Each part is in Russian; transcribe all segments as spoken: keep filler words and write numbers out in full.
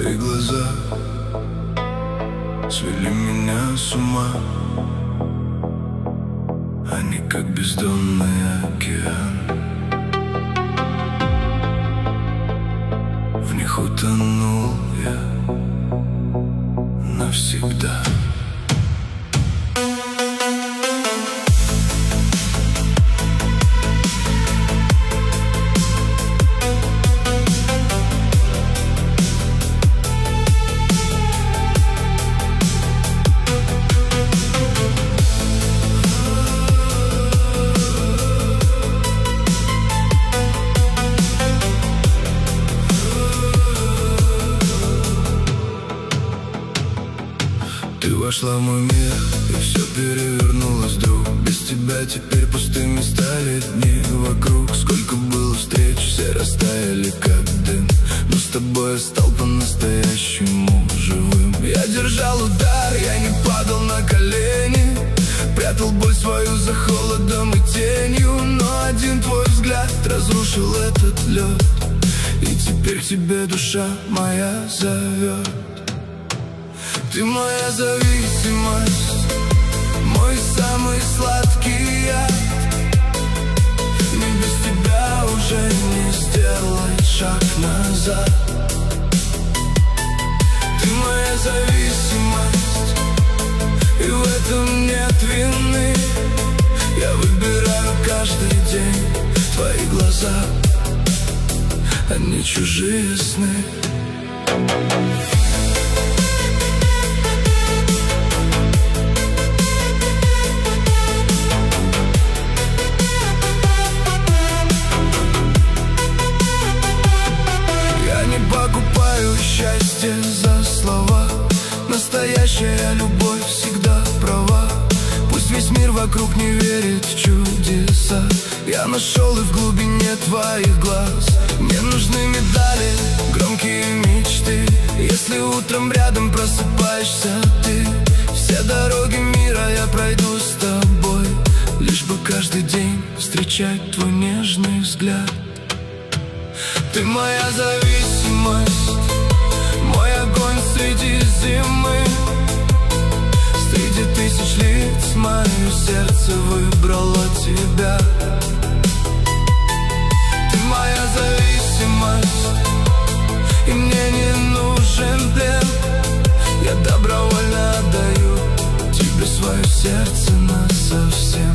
Твои глаза свели меня с ума. Они как бездонный океан. В них утонул я навсегда. Ты вошла в мой мир, и все перевернулось вдруг. Без тебя теперь пустыми стали дни вокруг. Сколько было встреч, все растаяли как дым. Но с тобой я стал по-настоящему живым. Я держал удар, я не падал на колени. Прятал боль свою за холодом и тенью. Но один твой взгляд разрушил этот лед. И теперь к тебе душа моя зовет. Ты моя зависимость, мой самый сладкий яд. Мне без тебя уже не сделать шаг назад. Ты моя зависимость, и в этом нет вины. Я выбираю каждый день твои глаза, а не чужие сны. Покупаю счастье за слова. Настоящая любовь всегда права. Пусть весь мир вокруг не верит в чудеса. Я нашел и в глубине твоих глаз. Мне нужны медали, громкие мечты. Если утром рядом просыпаешься ты, все дороги мира я пройду с тобой. Лишь бы каждый день встречать твой нежный взгляд. Ты моя зависимость, мой огонь среди зимы. Среди тысяч лиц мое сердце выбрало тебя. Ты моя зависимость, и мне не нужен плен. Я добровольно отдаю тебе свое сердце насовсем.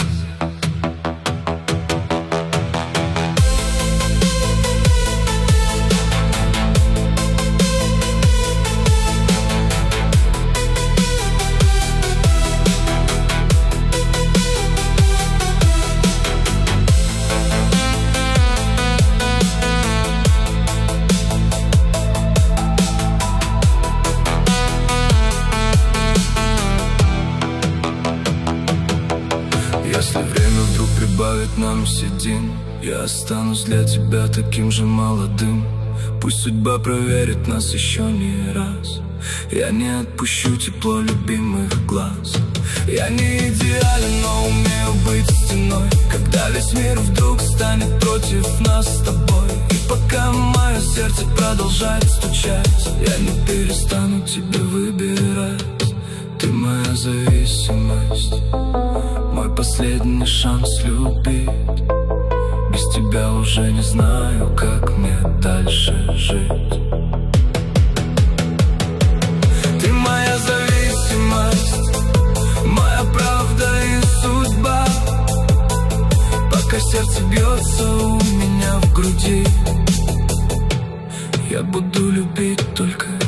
Если время вдруг прибавит нам седин, я останусь для тебя таким же молодым. Пусть судьба проверит нас еще не раз. Я не отпущу тепло любимых глаз. Я не идеален, но умею быть стеной, когда весь мир вдруг станет против нас с тобой. И пока мое сердце продолжает стучать, я не перестану тебя выбирать. Ты моя зависимость, мой последний шанс любить. Без тебя уже не знаю, как мне дальше жить. Ты моя зависимость, моя правда и судьба. Пока сердце бьется у меня в груди, я буду любить только